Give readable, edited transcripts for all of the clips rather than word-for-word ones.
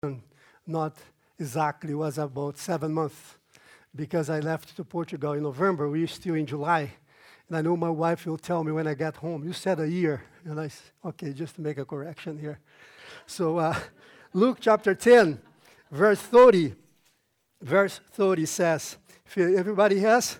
not exactly, it was about 7 months, because I left to Portugal in November. We're still in July. And I know my wife will tell me when I get home, you said a year. And I said, okay, just to make a correction here. So Luke chapter 10, verse 30. Verse 30 says, if everybody has,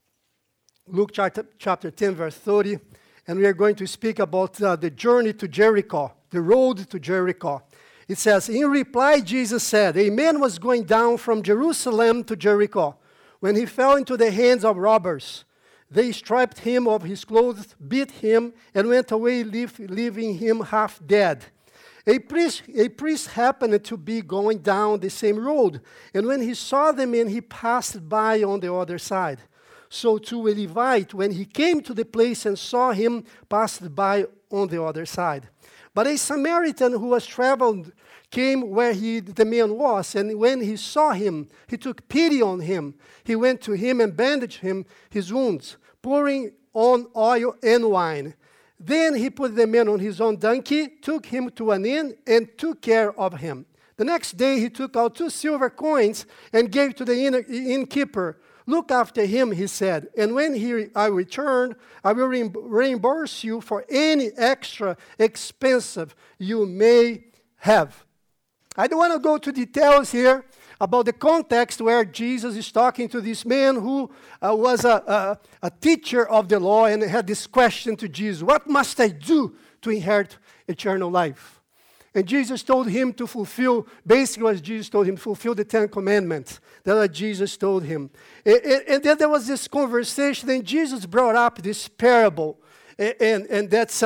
Luke chapter 10, verse 30. And we are going to speak about the journey to Jericho, the road to Jericho. It says, in reply, Jesus said, a man was going down from Jerusalem to Jericho when he fell into the hands of robbers. They stripped him of his clothes, beat him, and went away, leaving him half dead. A priest happened to be going down the same road, and when he saw the man, he passed by on the other side. So too a Levite, when he came to the place and saw him, passed by on the other side. But a Samaritan who was traveled came where the man was, and when he saw him, he took pity on him. He went to him and bandaged him his wounds, pouring on oil and wine. Then he put the man on his own donkey, took him to an inn, and took care of him. The next day he took out 2 silver coins and gave to the innkeeper. Look after him, he said, and when I return, I will reimburse you for any extra expense you may have. I don't want to go to details here about the context where Jesus is talking to this man who was a teacher of the law and had this question to Jesus, what must I do to inherit eternal life? And Jesus told him to fulfill, basically what Jesus told him, fulfill the 10 Commandments. That's what Jesus told him. And then there was this conversation, and Jesus brought up this parable. And that's,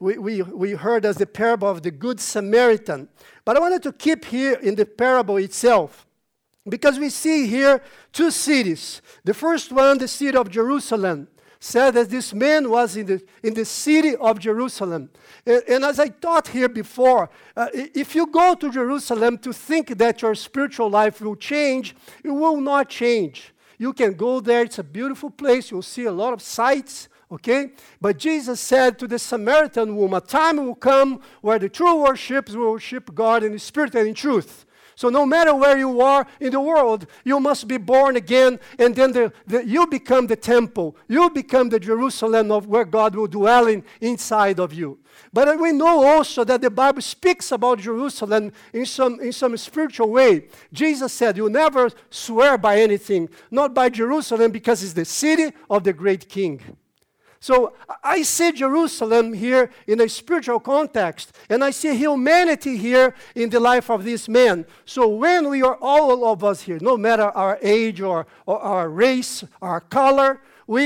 we heard as the parable of the Good Samaritan. But I wanted to keep here in the parable itself, because we see here 2 cities. The first one, the city of Jerusalem, said that this man was in the city of Jerusalem. And as I taught here before, if you go to Jerusalem to think that your spiritual life will change, it will not change. You can go there, it's a beautiful place, you'll see a lot of sights, okay? But Jesus said to the Samaritan woman, a time will come where the true worshippers will worship God in the spirit and in truth. So no matter where you are in the world, you must be born again, and then you become the temple. You become the Jerusalem of where God will dwell inside of you. But we know also that the Bible speaks about Jerusalem in some spiritual way. Jesus said, you never swear by anything, not by Jerusalem, because it's the city of the great king. So I see Jerusalem here in a spiritual context, and I see humanity here in the life of this man. So when we are all of us here, no matter our age or our race, our color,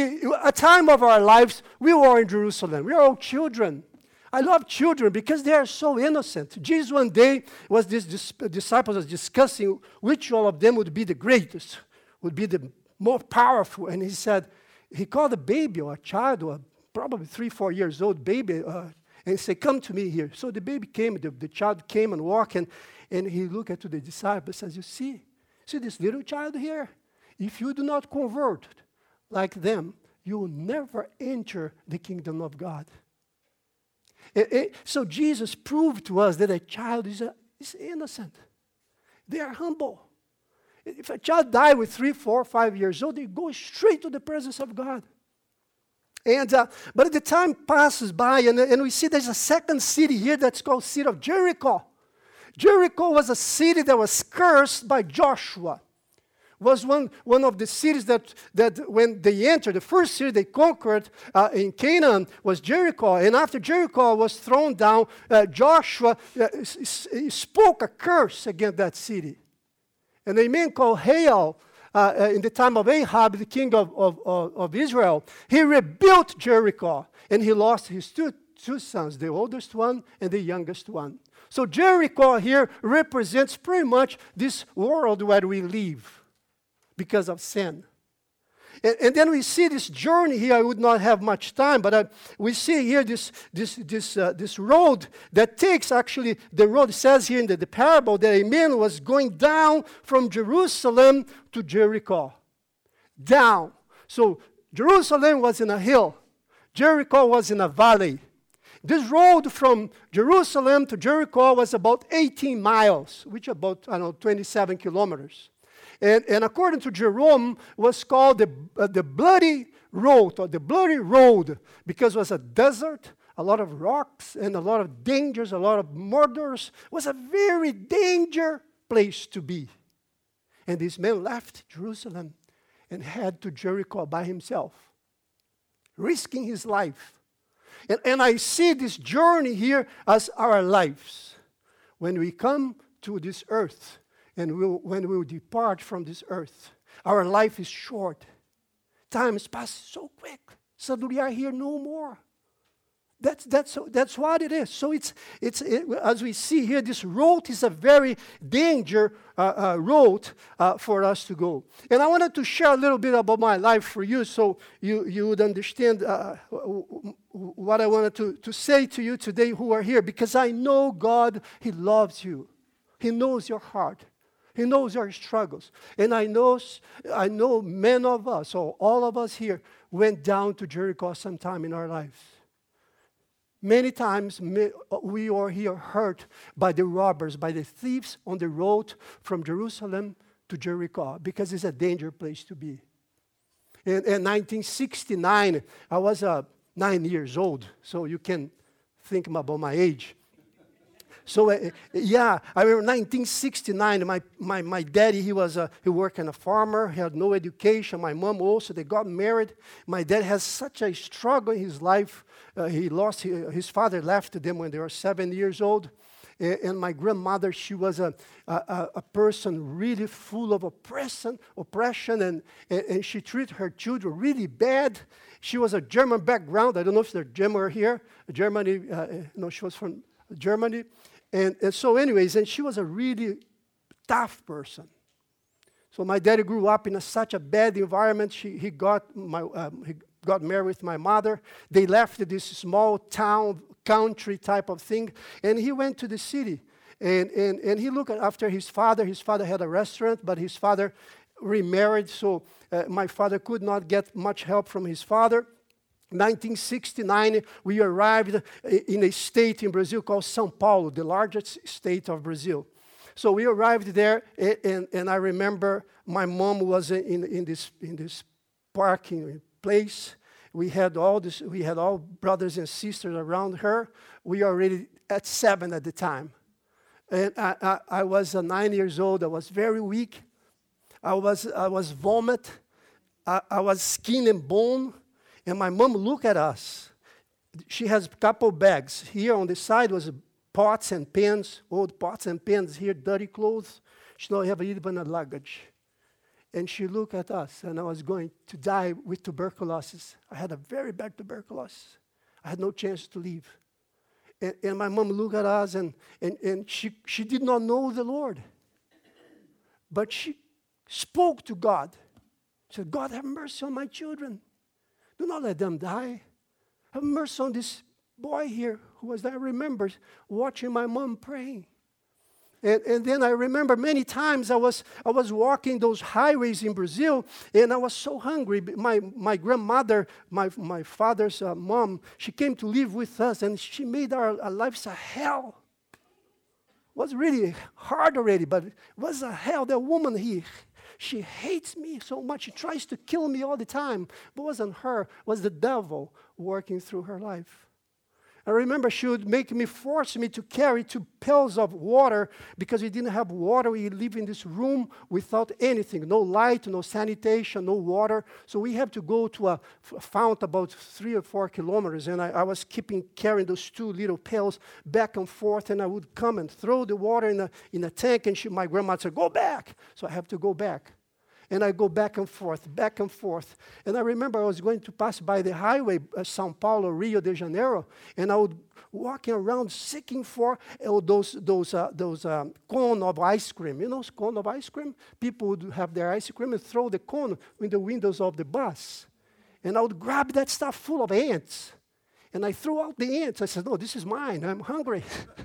a time of our lives, we were in Jerusalem. We are all children. I love children because they are so innocent. Jesus one day disciples was discussing which one of them would be the greatest, would be the more powerful, and he said, he called a baby or a child, or probably 3-4 years old baby, and he said, come to me here. So the baby came, the child came and walked, and he looked at the disciples and says, see this little child here? If you do not convert like them, you will never enter the kingdom of God. So Jesus proved to us that a child is innocent. They are humble. If a child dies with 3, 4, 5 years old, they go straight to the presence of God. But the time passes by, and we see there's a second city here that's called city of Jericho. Jericho was a city that was cursed by Joshua. Was one of the cities that when they entered, the first city they conquered in Canaan was Jericho. And after Jericho was thrown down, Joshua spoke a curse against that city. And a man called Hael, in the time of Ahab, the king of Israel, he rebuilt Jericho, and he lost his two sons, the oldest one and the youngest one. So Jericho here represents pretty much this world where we live because of sin. And then we see this journey here. I would not have much time, but we see here this road that takes, actually, the road says here in the parable that a man was going down from Jerusalem to Jericho. Down. So Jerusalem was in a hill. Jericho was in a valley. This road from Jerusalem to Jericho was about 18 miles, which about, 27 kilometers. And according to Jerome, was called the bloody road, or the bloody road, because it was a desert, a lot of rocks, and a lot of dangers, a lot of murders. It was a very dangerous place to be. And this man left Jerusalem and head to Jericho by himself, risking his life. And I see this journey here as our lives. When we come to this earth, and when we will depart from this earth, our life is short. Time is passing so quick. Suddenly we are here no more. That's what it is. So as we see here, this road is a very dangerous road for us to go. And I wanted to share a little bit about my life for you, so you would understand what I wanted to say to you today who are here, because I know God, He loves you. He knows your heart. He knows your struggles. And I know many of us, or all of us here, went down to Jericho sometime in our lives. Many times we are here hurt by the robbers, by the thieves on the road from Jerusalem to Jericho, because it's a dangerous place to be. In 1969, I was 9 years old, so you can think about my age. So, I remember 1969, my daddy, he worked in a farmer, he had no education. My mom also, they got married. My dad has such a struggle in his life. He lost, his father left them when they were 7 years old. And my grandmother, she was a person really full of oppression, and she treated her children really bad. She was a German background. I don't know if they're German here. Germany, she was from Germany. And so anyways, and she was a really tough person. So my daddy grew up in such a bad environment. He got married with my mother. They left this small town, country type of thing, and he went to the city. And he looked after his father. His father had a restaurant, but his father remarried, so my father could not get much help from his father. 1969, we arrived in a state in Brazil called São Paulo, the largest state of Brazil. So we arrived there, and I remember my mom was in this parking place. We had all brothers and sisters around her. We were already at 7 at the time. And I was 9 years old. I was very weak. I was vomit. I was skin and bone. And my mom looked at us. She has a couple bags. Here on the side was pots and pans, old pots and pans. Here, dirty clothes. She don't have even a luggage. And she looked at us, and I was going to die with tuberculosis. I had a very bad tuberculosis. I had no chance to live. And my mom looked at us, and she did not know the Lord. But she spoke to God. She said, God, have mercy on my children. Do not let them die. Have mercy on this boy here who was there. I remember watching my mom praying. And then I remember many times I was walking those highways in Brazil, and I was so hungry. My grandmother, my father's mom, she came to live with us, and she made our lives a hell. It was really hard already, but it was a hell. The woman here, she hates me so much. She tries to kill me all the time. But it wasn't her. It was the devil working through her life. I remember she would force me to carry 2 pails of water because we didn't have water. We live in this room without anything. No light, no sanitation, no water. So we have to go to a fount about 3 or 4 kilometers. And I was carrying those 2 little pails back and forth. And I would come and throw the water in a tank. And my grandma said, go back. So I have to go back. And I go back and forth. And I remember I was going to pass by the highway, São Paulo, Rio de Janeiro, and I would walking around seeking for those cone of ice cream. You know, cone of ice cream? People would have their ice cream and throw the cone in the windows of the bus. And I would grab that stuff full of ants. And I threw out the ants. I said, no, this is mine. I'm hungry.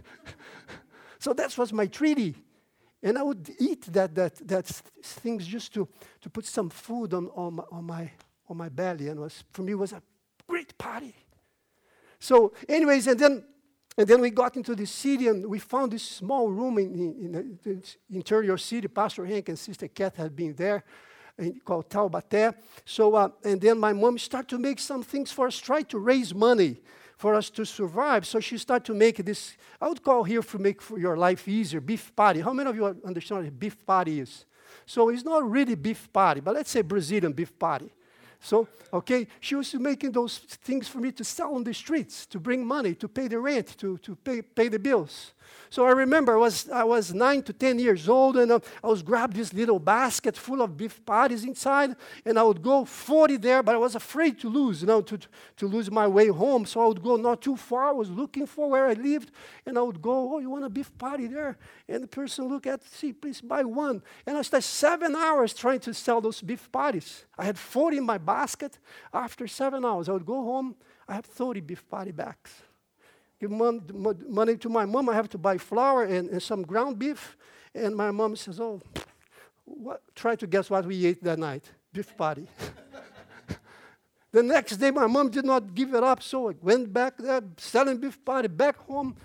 So that was my treaty. And I would eat that things just to put some food on my belly. And for me, it was a great party. So anyways, and then we got into the city, and we found this small room in the interior city. Pastor Hank and Sister Kat had been there, called Taubaté. So, and then my mom started to make some things for us, try to raise money for us to survive. So she started to make this, I would call here for make for your life easier, beef patty. How many of you understand what beef patty is? So it's not really beef patty, but let's say Brazilian beef patty. So, okay, she was making those things for me to sell on the streets, to bring money, to pay the rent, to pay the bills. So I remember I was 9 to 10 years old, and I was grabbed this little basket full of beef patties inside, and I would go 40 there, but I was afraid to lose, to lose my way home. So I would go not too far. I was looking for where I lived, and I would go, oh, you want a beef patty there? And the person look at, see, please buy one. And I spent 7 hours trying to sell those beef patties. I had 40 in my basket. After 7 hours, I would go home. I have 30 beef patty bags. Give money to my mom. I have to buy flour and some ground beef. And my mom says, oh, try to guess what we ate that night. Beef patty. The next day, my mom did not give it up, so I went back there, selling beef patty, back home,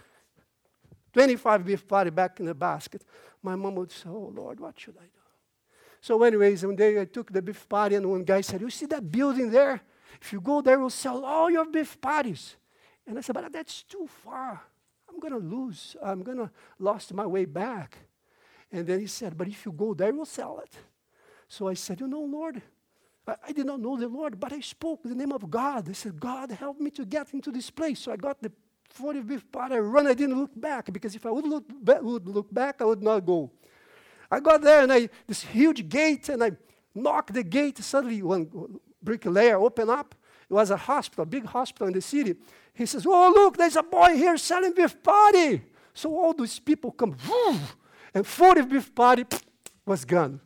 25 beef patty back in the basket. My mom would say, oh, Lord, what should I do? So anyways, one day I took the beef patty, and one guy said, you see that building there? If you go there, we'll sell all your beef patties. And I said, but that's too far. I'm going to lose. I'm going to lose my way back. And then he said, but if you go there, we'll sell it. So I said, Lord, I did not know the Lord, but I spoke the name of God. I said, God, help me to get into this place. So I got the 40 beef patty. I ran. I didn't look back, because if I would look back, I would not go. I got there, and this huge gate, and I knocked the gate. Suddenly, one bricklayer opened up. It was a hospital, a big hospital in the city. He says, oh, look, there's a boy here selling beef patty. So all those people come, and 40 beef patty was gone.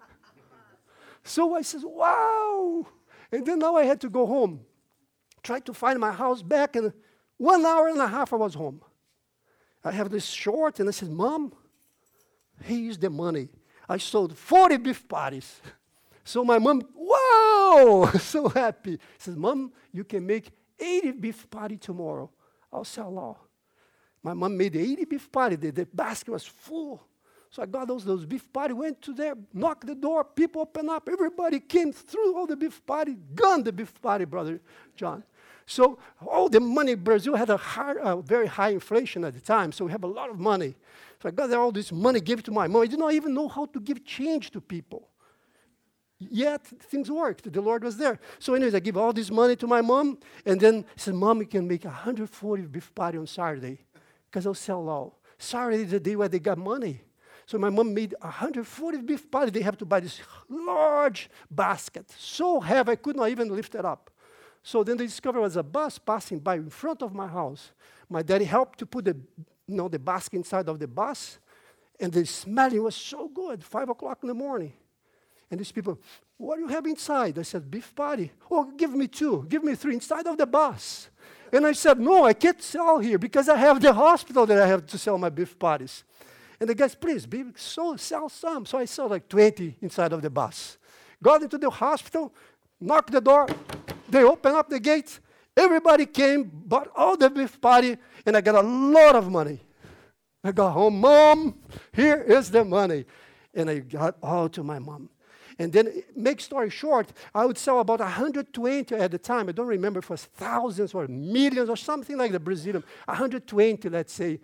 So I says, wow. And then now I had to go home, try to find my house back, and 1 hour and a half I was home. I have this short, and I said, Mom, here's the money. I sold 40 beef patties. So my mom, wow, so happy. Says, Mom, you can make 80 beef patty tomorrow. I'll sell all. My mom made 80 beef patty. The basket was full. So I got those beef patty, went to there, knocked the door, people opened up, everybody came through all the beef patty, gone the beef patty, Brother John. So all the money, Brazil had a very high inflation at the time, so we have a lot of money. So I got there all this money, gave it to my mom. I did not even know how to give change to people. Yet, things worked. The Lord was there. So anyways, I give all this money to my mom, and then I said, Mom, you can make 140 beef patty on Saturday, because I'll sell all. Saturday is the day where they got money. So my mom made 140 beef patty. They have to buy this large basket, so heavy I could not even lift it up. So then they discovered there was a bus passing by in front of my house. My daddy helped to put the basket inside of the bus, and the smelling was so good, 5 o'clock in the morning. And these people, what do you have inside? I said, beef patty. Oh, give me 2, give me 3 inside of the bus. And I said, no, I can't sell here because I have the hospital that I have to sell my beef patties. And the guys, please, sell some. So I sold like 20 inside of the bus. Got into the hospital, knocked the door. They opened up the gate. Everybody came, bought all the beef patty, and I got a lot of money. I got home, Mom, here is the money. And I got all to my mom. And then, make story short, I would sell about 120 at the time. I don't remember if it was thousands or millions or something like the Brazilian. 120, let's say,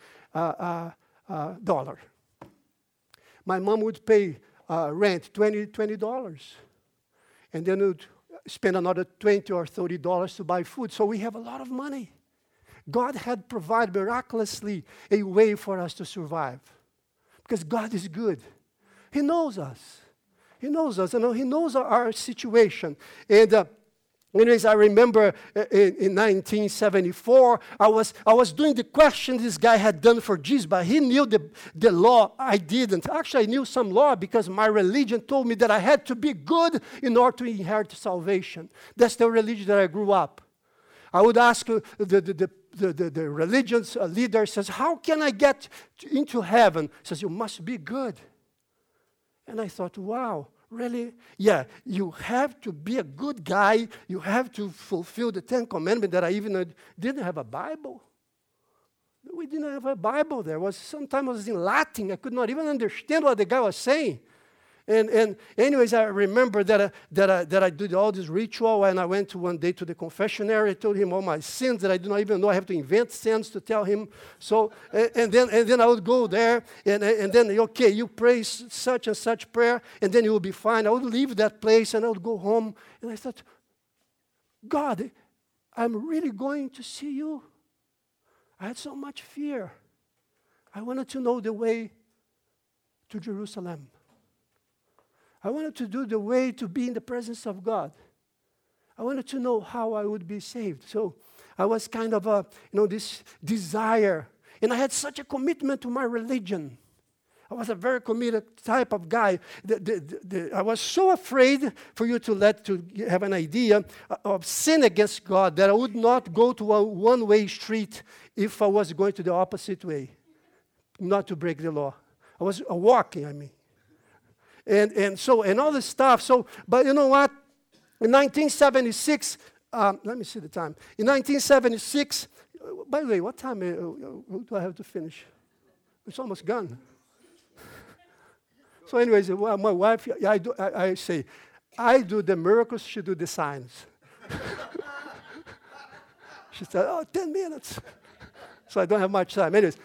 dollar. My mom would pay rent, $20. And then would spend another $20 or $30 to buy food. So we have a lot of money. God had provided miraculously a way for us to survive. Because God is good. He knows us. He knows us, He knows our situation. And anyways, I remember in 1974, I was doing the question this guy had done for Jesus, but he knew the law. I didn't. Actually, I knew some law because my religion told me that I had to be good in order to inherit salvation. That's the religion that I grew up. I would ask the religion's leader, says, how can I get into heaven? He says, you must be good. And I thought, wow, Really? Yeah, you have to be a good guy. You have to fulfill the 10 Commandments that I even didn't have a Bible. We didn't have a Bible there. Sometimes it was in Latin. I could not even understand what the guy was saying. And anyways, I remember that I did all this ritual, and I went one day to the confessionary. I told him all my sins that I do not even know. I have to invent sins to tell him. So, and then I would go there, and then, okay, you pray such and such prayer, and then you will be fine. I would leave that place, and I would go home. And I thought, God, I'm really going to see you. I had so much fear. I wanted to know the way to Jerusalem. I wanted to do the way to be in the presence of God. I wanted to know how I would be saved. So I was kind of this desire. And I had such a commitment to my religion. I was a very committed type of guy. I was so afraid for you to have an idea of sin against God that I would not go to a one-way street if I was going to the opposite way, not to break the law. I was walking, I mean. And all this stuff. So, but you know what? In 1976, let me see the time. In 1976, by the way, what time do I have to finish? It's almost gone. So anyways, my wife, I say, I do the miracles, she do the signs. She said, 10 minutes. So I don't have much time. Anyways.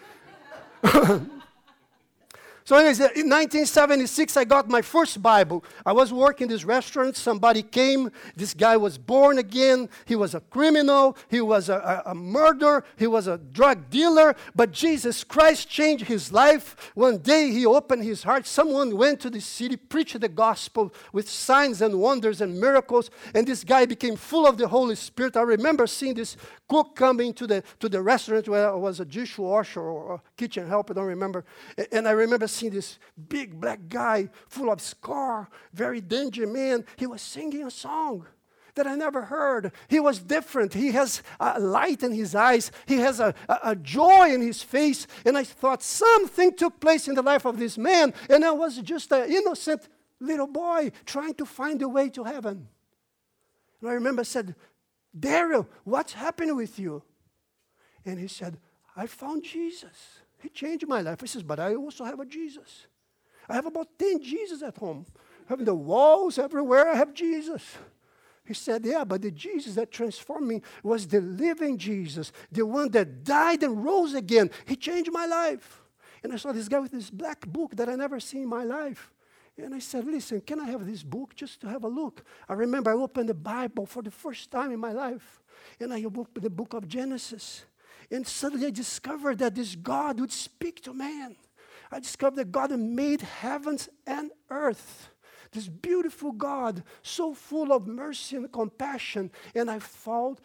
So anyways, in 1976, I got my first Bible. I was working in this restaurant. Somebody came. This guy was born again. He was a criminal. He was a murderer. He was a drug dealer. But Jesus Christ changed his life. One day, he opened his heart. Someone went to the city, preached the gospel with signs and wonders and miracles. And this guy became full of the Holy Spirit. I remember seeing this cook coming to the restaurant where I was a dishwasher or a kitchen helper, I don't remember. And I remember seeing this big black guy full of scar, very dangerous man. He was singing a song that I never heard. He was different. He has a light in his eyes. He has a joy in his face. And I thought something took place in the life of this man. And I was just an innocent little boy trying to find a way to heaven. And I remember I said, Daryl, what's happening with you? And he said, I found Jesus. He changed my life. I says, but I also have a Jesus. I have about 10 Jesus at home. I have the walls everywhere, I have Jesus. He said, yeah, but the Jesus that transformed me was the living Jesus, the one that died and rose again. He changed my life. And I saw this guy with this black book that I never seen in my life. And I said, listen, can I have this book just to have a look? I remember I opened the Bible for the first time in my life. And I opened the book of Genesis. And suddenly I discovered that this God would speak to man. I discovered that God made heavens and earth. This beautiful God, so full of mercy and compassion. And I felt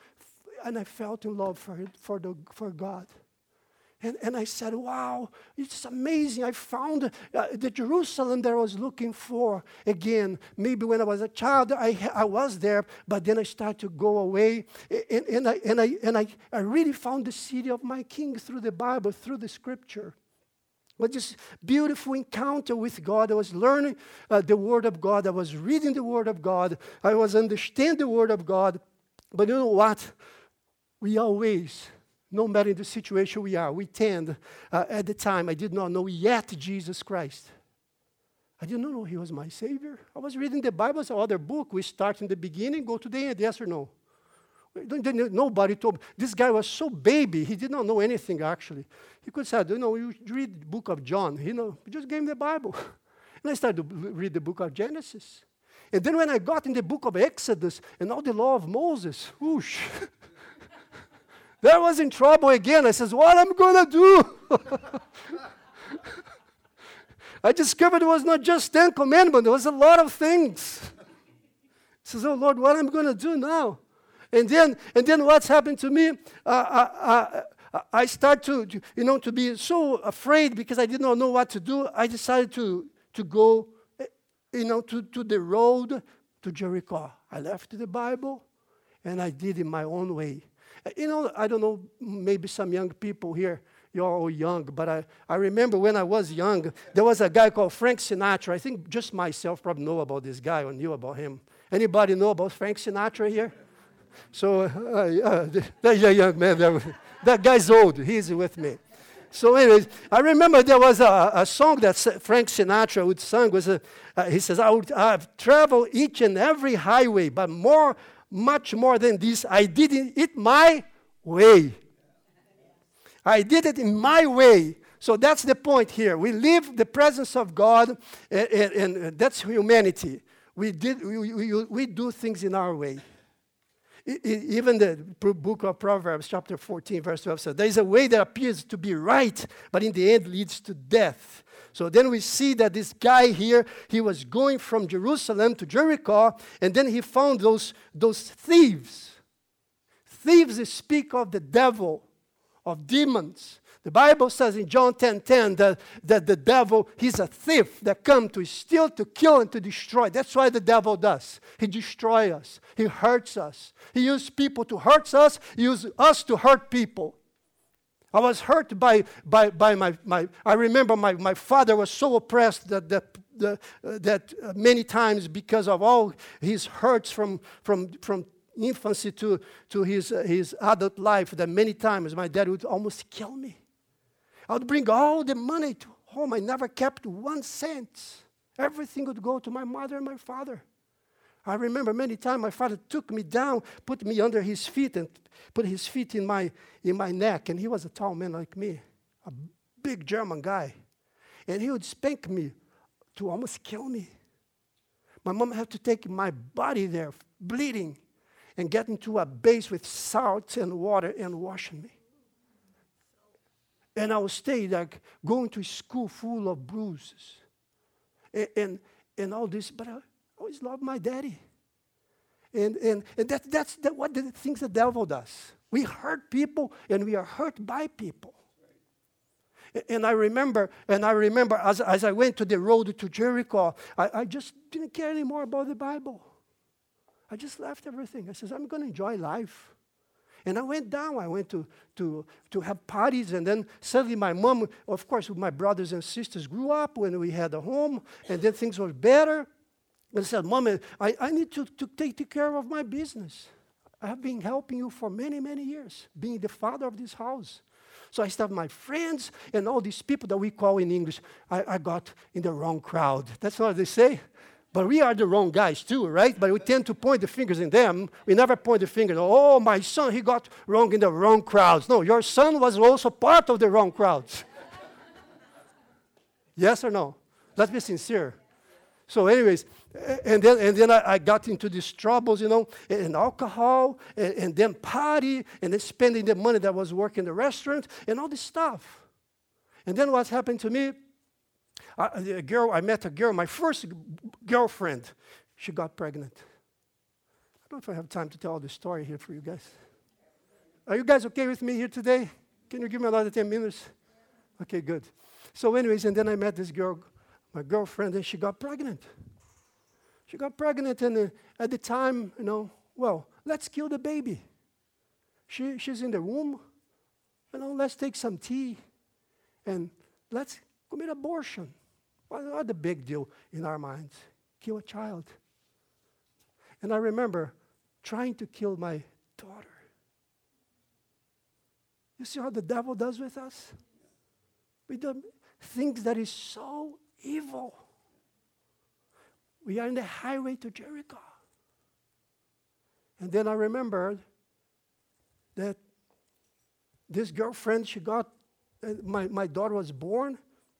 in love for God. And I said, wow, it's amazing. I found the Jerusalem that I was looking for again. Maybe when I was a child, I was there, but then I started to go away. And I really found the city of my King through the Bible, through the Scripture. But this beautiful encounter with God. I was learning the Word of God. I was reading the Word of God. I was understanding the Word of God. But you know what? We always, no matter the situation we are, we tend, at the time, I did not know yet Jesus Christ. I did not know He was my Savior. I was reading the Bible as another book. We start in the beginning, go to the end, yes or no? Nobody told me. This guy was so baby, he did not know anything actually. He could say, you read the book of John. He just gave me the Bible. And I started to read the book of Genesis. And then when I got in the book of Exodus and all the law of Moses, whoosh. There I was in trouble again. I says, what am I going to do? I discovered it was not just 10 commandments. There was a lot of things. I says, oh, Lord, what am I going to do now? And then what's happened to me? I start to be so afraid because I did not know what to do. I decided to go, to the road to Jericho. I left the Bible, and I did it my own way. I don't know, maybe some young people here, you're all young, but I remember when I was young, there was a guy called Frank Sinatra. I think just myself probably know about this guy or knew about him. Anybody know about Frank Sinatra here? So there's a young man there. That guy's old. He's with me. So anyways, I remember there was a song that Frank Sinatra would sing. He says, I've traveled each and every highway, but much more than this, I did it my way. I did it in my way. So that's the point here. We live the presence of God, and that's humanity. We do things in our way. Even the book of Proverbs, chapter 14, verse 12 says, there is a way that appears to be right, but in the end leads to death. So then we see that this guy here, he was going from Jerusalem to Jericho, and then he found those thieves. Thieves speak of the devil, of demons. The Bible says in John 10:10 that the devil, he's a thief that comes to steal, to kill, and to destroy. That's why the devil does. He destroys us. He hurts us. He uses people to hurt us. He uses us to hurt people. I was hurt by my I remember my father was so oppressed that many times because of all his hurts from infancy to his adult life, that many times my dad would almost kill me. I would bring all the money to home. I never kept 1 cent. Everything would go to my mother and my father. I remember many times my father took me down, put me under his feet, and put his feet in my neck. And he was a tall man like me, a big German guy. And he would spank me to almost kill me. My mom had to take my body there, bleeding, and get into a base with salt and water and washing me. And I would stay like going to school full of bruises and all this, but I always loved my daddy. And that's what the things the devil does. We hurt people and we are hurt by people. And I remember as I went to the road to Jericho, I just didn't care anymore about the Bible. I just left everything. I said, I'm going to enjoy life. And I went down. I went to have parties, and then suddenly my mom, of course, with my brothers and sisters, grew up when we had a home, and then things were better. And I said, Mom, I need to take care of my business. I have been helping you for many, many years, being the father of this house. So I started my friends and all these people that we call in English, I got in the wrong crowd. That's what they say. But we are the wrong guys too, right? But we tend to point the fingers in them. We never point the fingers, oh, my son, he got wrong in the wrong crowds. No, your son was also part of the wrong crowds. Yes or no? Let's be sincere. So anyways, and then I got into these troubles, and alcohol, and then party, and then spending the money that was working in the restaurant, and all this stuff. And then what happened to me? I met a girl, my first girlfriend. She got pregnant. I don't know if I have time to tell the story here for you guys. Are you guys okay with me here today? Can you give me another 10 minutes? Okay, good. So anyways, and then I met this girl, my girlfriend, and she got pregnant. She got pregnant, and at the time, well, let's kill the baby. She's in the womb. Let's take some tea, and let's commit abortion. Well, not the big deal in our minds. Kill a child. And I remember trying to kill my daughter. You see how the devil does with us? We do things that is so evil. We are in the highway to Jericho. And then I remembered that this girlfriend, she got, my daughter was born.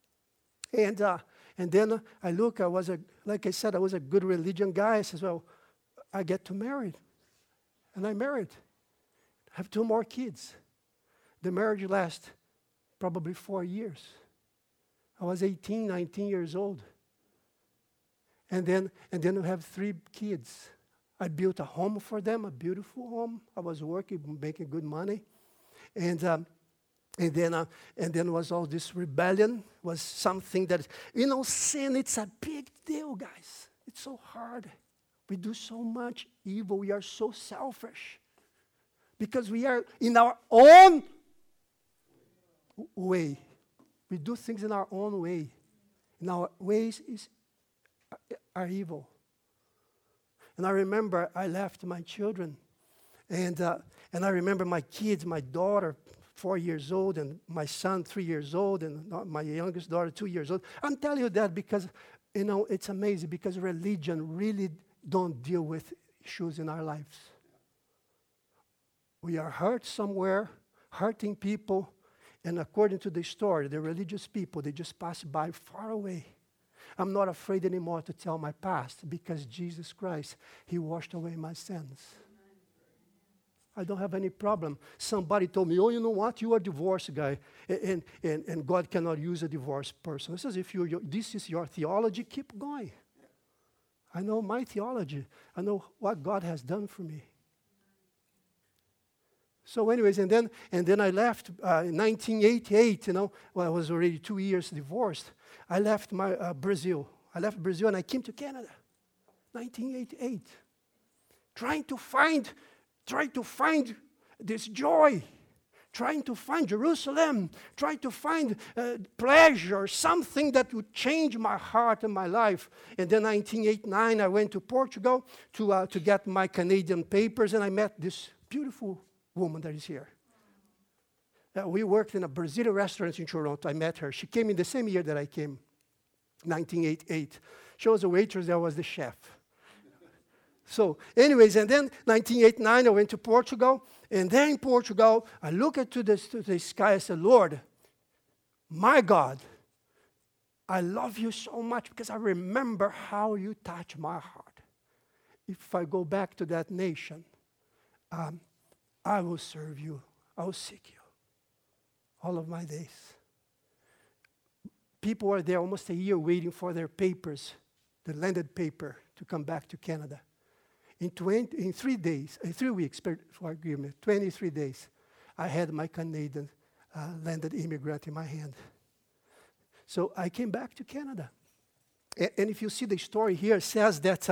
And then I look, like I said, I was a good religion guy. I said, well, I get to marry. And I married. I have 2 more kids. The marriage lasts probably 4 years. I was 18, 19 years old. And then we have 3 kids. I built a home for them, a beautiful home. I was working, making good money. And then was all this rebellion, was something that, sin, it's a big deal, guys. It's so hard. We do so much evil. We are so selfish. Because we are in our own way. We do things in our own way. And our ways are evil. And I remember I left my children. And I remember my kids, my daughter, 4 years old, and my son, 3 years old, and my youngest daughter, 2 years old. I'm telling you that because, it's amazing, because religion really don't deal with issues in our lives. We are hurt somewhere, hurting people, and according to the story, the religious people, they just pass by far away. I'm not afraid anymore to tell my past because Jesus Christ, He washed away my sins. I don't have any problem. Somebody told me, oh, you know what? You are a divorced guy, and God cannot use a divorced person. He says, if this is your theology, keep going. I know my theology. I know what God has done for me. So anyways, and then I left in 1988, when I was already 2 years divorced. I left Brazil. I left Brazil and I came to Canada, 1988, trying to find this joy, trying to find Jerusalem, trying to find pleasure, something that would change my heart and my life. And then 1989, I went to Portugal to get my Canadian papers, and I met this beautiful woman that is here. We worked in a Brazilian restaurant in Toronto. I met her. She came in the same year that I came, 1988. She was a waitress, I was the chef. So anyways, and then 1989, I went to Portugal. And then in Portugal, I looked to the sky. I said, Lord, my God, I love you so much because I remember how you touch my heart. If I go back to that nation, I will serve you. I will seek you all of my days. People were there almost a year waiting for their papers, the landed paper, to come back to Canada. In 3 weeks, forgive me, 23 days, I had my Canadian landed immigrant in my hand. So I came back to Canada. And if you see the story here, it says that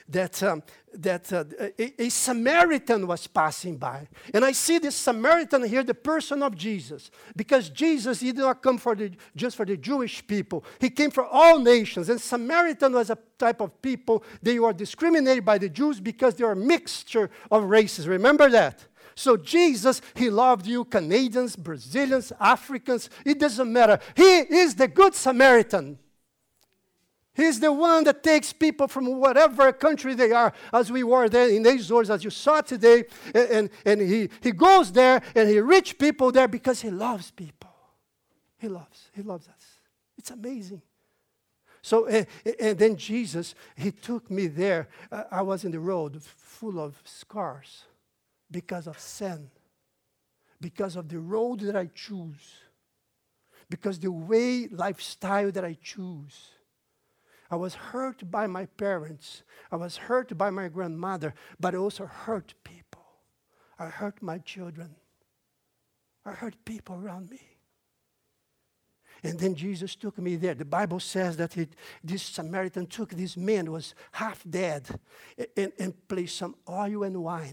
a Samaritan was passing by. And I see this Samaritan here, the person of Jesus. Because Jesus, He did not come just for the Jewish people. He came for all nations. And Samaritan was a type of people, they were discriminated by the Jews because they are a mixture of races. Remember that? So Jesus, He loved you, Canadians, Brazilians, Africans. It doesn't matter. He is the good Samaritan. He's the one that takes people from whatever country they are, as we were there in Azores, as you saw today. And he goes there and He reaches people there because He loves people. He loves us. It's amazing. So, and then Jesus, He took me there. I was in the road full of scars because of sin, because of the road that I choose, because the lifestyle that I choose. I was hurt by my parents. I was hurt by my grandmother, but I also hurt people. I hurt my children. I hurt people around me. And then Jesus took me there. The Bible says that this Samaritan took this man who was half dead and placed some oil and wine.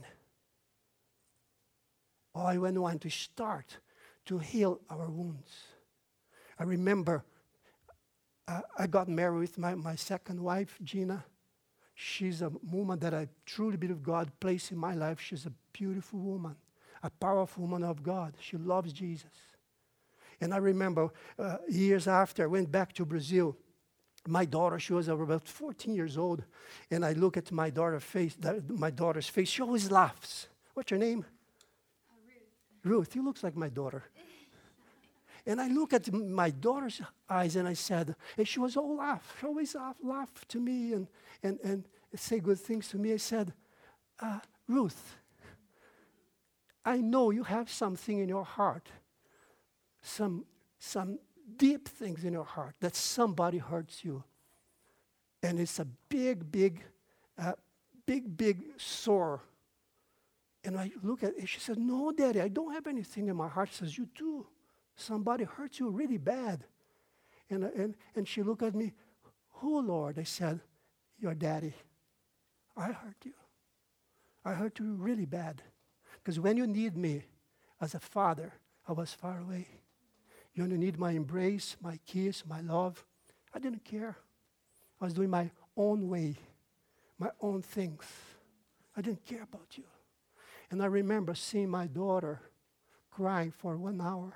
Oil and wine to start to heal our wounds. I remember I got married with my second wife, Gina. She's a woman that I truly believe God placed in my life. She's a beautiful woman, a powerful woman of God. She loves Jesus. And I remember years after, I went back to Brazil. My daughter, she was about 14 years old. And I look at my daughter's face. She always laughs. What's your name? Ruth. You look like my daughter. And I look at my daughter's eyes and I said, and she was all laugh. She always laugh to me and say good things to me. I said, Ruth, I know you have something in your heart, some deep things in your heart that somebody hurts you. And it's a big sore. And I look at it, she said, no, Daddy, I don't have anything in my heart. She says, you do. Somebody hurt you really bad. And she looked at me, who, Lord? I said, your daddy. I hurt you. I hurt you really bad. Because when you need me as a father, I was far away. You only need my embrace, my kiss, my love. I didn't care. I was doing my own way, my own things. I didn't care about you. And I remember seeing my daughter crying for 1 hour.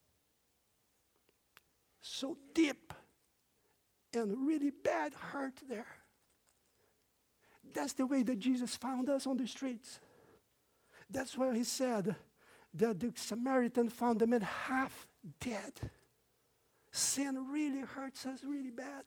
So deep and really bad hurt there. That's the way that Jesus found us on the streets. That's why he said that the Samaritan found the man half dead. Sin really hurts us really bad.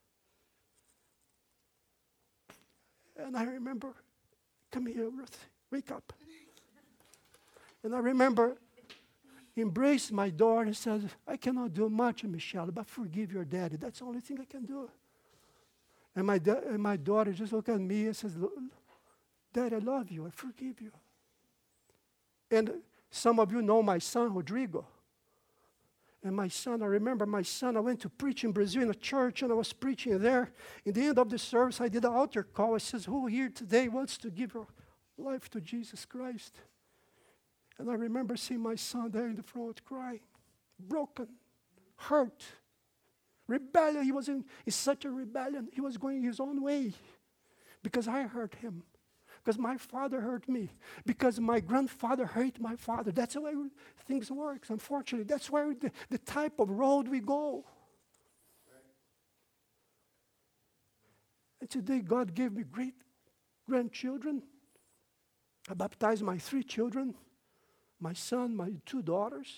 And I remember, come here, Ruth, wake up. And I remember embraced my daughter and said, I cannot do much, Michelle, but forgive your daddy. That's the only thing I can do. And my daughter just looked at me and says, Dad, I love you. I forgive you. And some of you know my son, Rodrigo. And my son, I remember my son, I went to preach in Brazil in a church, and I was preaching there. In the end of the service, I did an altar call. I says, who here today wants to give your life to Jesus Christ? And I remember seeing my son there in the front crying, broken, hurt, rebellion. He was in such a rebellion. He was going his own way because I hurt him, because my father hurt me, because my grandfather hurt my father. That's the way things work, unfortunately. That's where the type of road we go. And today God gave me great grandchildren. I baptized my 3 children. My son, my 2 daughters,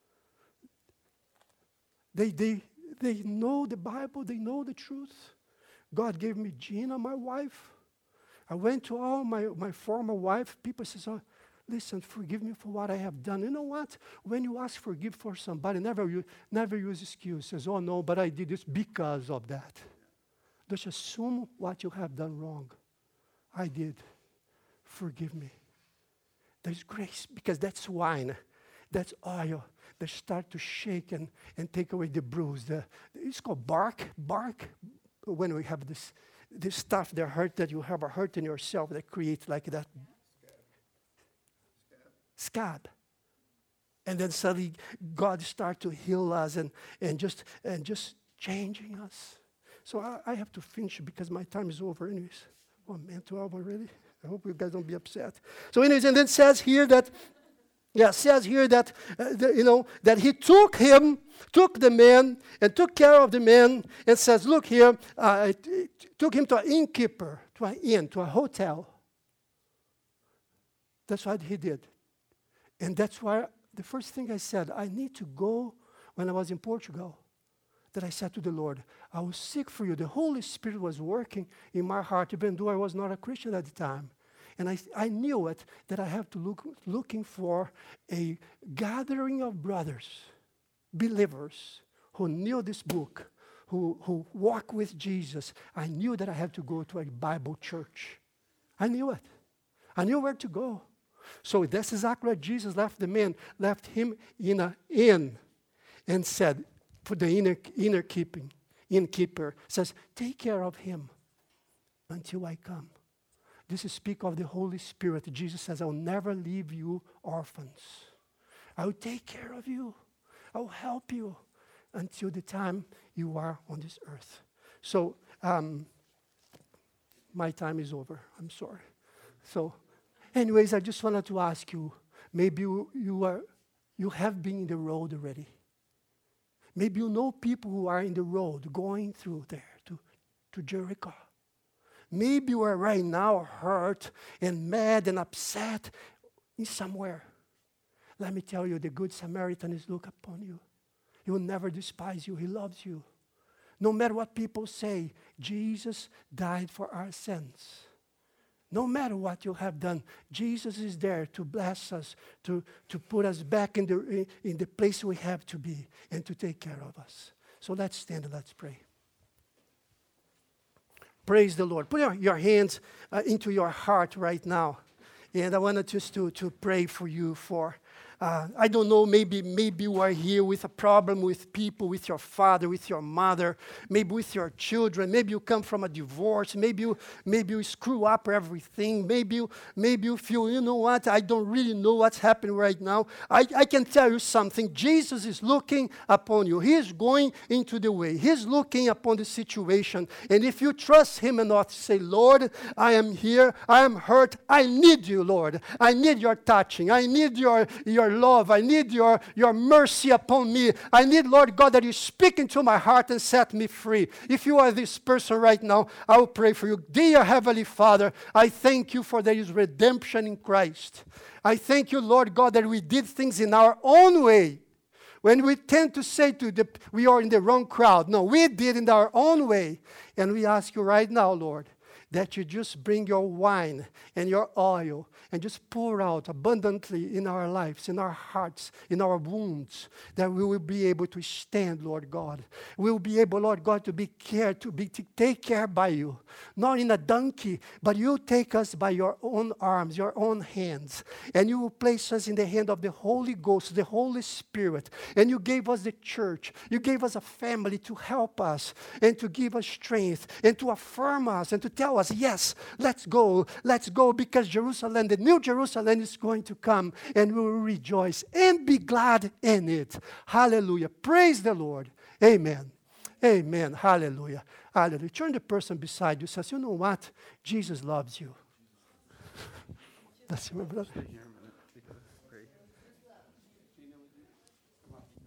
they know the Bible, they know the truth. God gave me Gina, my wife. I went to all my former wife. People say, oh, listen, forgive me for what I have done. You know what? When you ask forgive for somebody, never use excuses. Oh, no, but I did this because of that. Just assume what you have done wrong. I did. Forgive me. There's grace, because that's wine, that's oil that start to shake and take away the bruise. It's called bark. When we have this stuff that hurt, that you have a hurt in yourself that creates like that scab. And then suddenly God starts to heal us and just changing us. So I have to finish because my time is over anyways. Oh man, 12 already? I hope you guys don't be upset. So anyways, and then it says here that, that he took the man and took care of the man and says, look here, took him to an innkeeper, to an inn, to a hotel. That's what he did. And that's why the first thing I said, I need to go when I was in Portugal. That I said to the Lord, I will seek for you. The Holy Spirit was working in my heart, even though I was not a Christian at the time. And I knew it, that I have to looking for a gathering of brothers, believers, who knew this book, who walk with Jesus. I knew that I had to go to a Bible church. I knew it. I knew where to go. So that's exactly what Jesus left the man, left him in an inn, and said, for the innkeeper, says, take care of him until I come. This is speak of the Holy Spirit. Jesus says, I will never leave you orphans. I will take care of you. I will help you until the time you are on this earth. So, my time is over. I'm sorry. So, anyways, I just wanted to ask you, maybe you have been in the road already. Maybe you know people who are in the road going through there to Jericho. Maybe you are right now hurt and mad and upset in somewhere. Let me tell you, the Good Samaritan is look upon you. He will never despise you. He loves you. No matter what people say, Jesus died for our sins. No matter what you have done, Jesus is there to bless us, to put us back in the place we have to be and to take care of us. So let's stand and let's pray. Praise the Lord. Put your hands into your heart right now. And I wanted just to pray for you for I don't know, maybe you are here with a problem with people, with your father, with your mother, maybe with your children. Maybe you come from a divorce. Maybe you screw up everything. Maybe you feel, you know what, I don't really know what's happening right now. I can tell you something. Jesus is looking upon you. He is going into the way. He's looking upon the situation. And if you trust him enough to say, Lord, I am here. I am hurt. I need you, Lord. I need your touching. I need your love. I need your mercy upon me. I need, Lord God, that you speak into my heart and set me free. If you are this person right now, I will pray for you. Dear Heavenly Father, I thank you for there is redemption in Christ. I thank you, Lord God, that we did things in our own way. When we tend to say we are in the wrong crowd. No, we did in our own way. And we ask you right now, Lord, that you just bring your wine and your oil and just pour out abundantly in our lives, in our hearts, in our wounds, that we will be able to stand, Lord God. We will be able, Lord God, to take care by you. Not in a donkey, but you take us by your own arms, your own hands, and you will place us in the hand of the Holy Ghost, the Holy Spirit. And you gave us the church. You gave us a family to help us and to give us strength and to affirm us and to tell us, yes, let's go, because Jerusalem, the new Jerusalem is going to come, and we will rejoice and be glad in it. Hallelujah. Praise the Lord. Amen. Amen. Hallelujah. Hallelujah. Turn the person beside you, says, you know what? Jesus loves you. That's my brother.